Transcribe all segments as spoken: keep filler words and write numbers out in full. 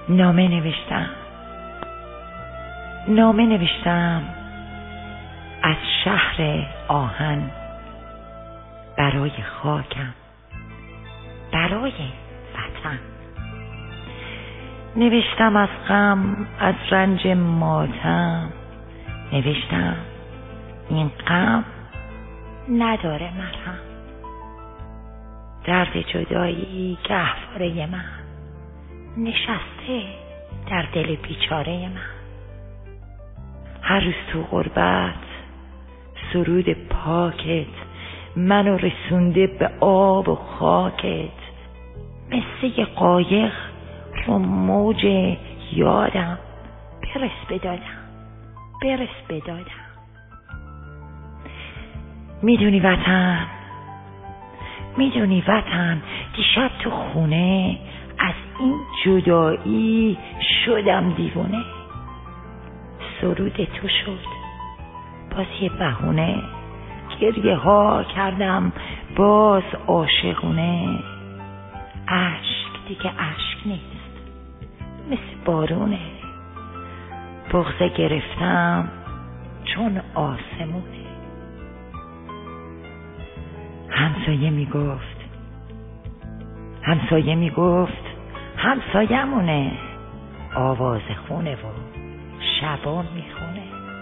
نامه نوشتم نامه نوشتم از شهر آهن برای خاکم، برای وطن. نوشتم از غم، از رنج ماتم، نوشتم این غم نداره مرهم. درد جدایی گهواره من نشسته در دل بیچاره من. هر روز تو غربت سرود پاکت منو رسونده به آب و خاکت. مثل یه قایق رو موج یادم برس بدادم برس بدادم. میدونی وطن، میدونی وطن، دیشب تو خونه از این جدایی شدم دیوونه. سرود تو شد باز یه بهونه، گریه ها کردم باز عاشقونه. عشق دیگه عشق نیست، مثل بارونه. بغضه گرفتم چون آسمونه. همسایه میگفت همسایه میگفت همسایمونه، آواز خونه و شبان میخونه.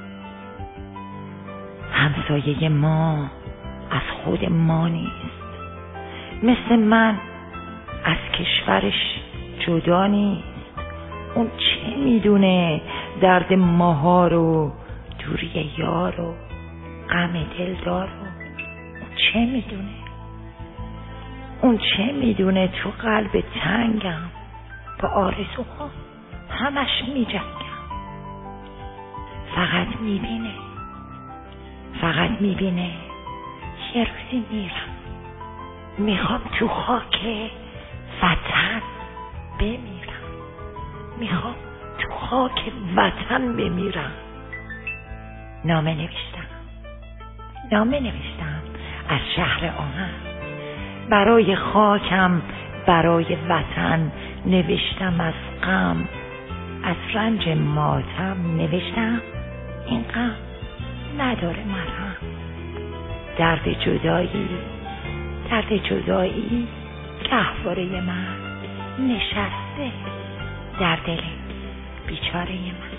همسایه ما از خود ما نیست، مثل من از کشورش جدا نیست. اون چه میدونه درد ماها رو، دوری یار و غم دلدار رو. اون چه میدونه اون چه میدونه تو قلب تنگم با آرزوها همش میجنگم. فقط میبینه فقط میبینه یه روزی میرم، میخوام تو خاک وطن بمیرم، میخوام تو خاک وطن بمیرم. نامه نوشتم نامه نوشتم از شهر آهن برای خاکم، برای وطن. نوشتم از غم، از رنج ماتم، نوشتم این غم نداره مرهم. درد جدایی درد جدایی گهواره من نشسته در دل بیچاره من.